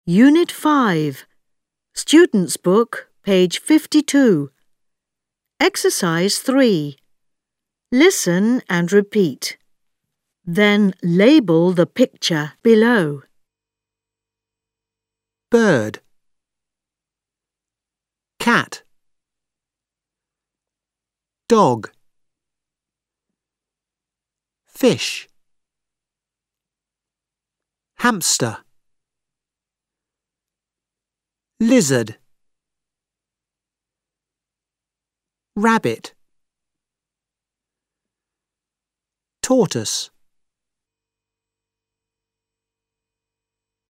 Unit 5, Student's Book, page 52. Exercise 3. Listen and repeat. Then label the picture below. Bird, cat, dog, fish, hamster, lizard, rabbit, tortoise.